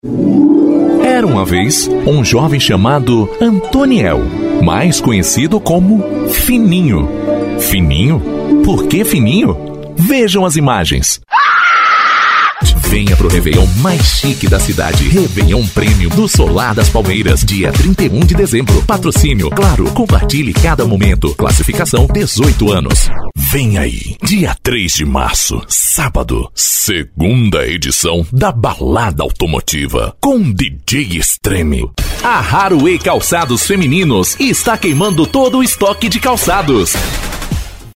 Era uma vez um jovem chamado Antoniel, mais conhecido como Fininho. Fininho? Por que Fininho? Vejam as imagens. Venha pro Réveillon mais chique da cidade. Réveillon Premium do Solar das Palmeiras, dia 31 de dezembro. Patrocínio, claro, compartilhe cada momento. Classificação 18 anos. Vem aí, dia 3 de março, sábado, segunda edição da Balada Automotiva, com DJ Extreme. A Haruê Calçados Femininos está queimando todo o estoque de calçados.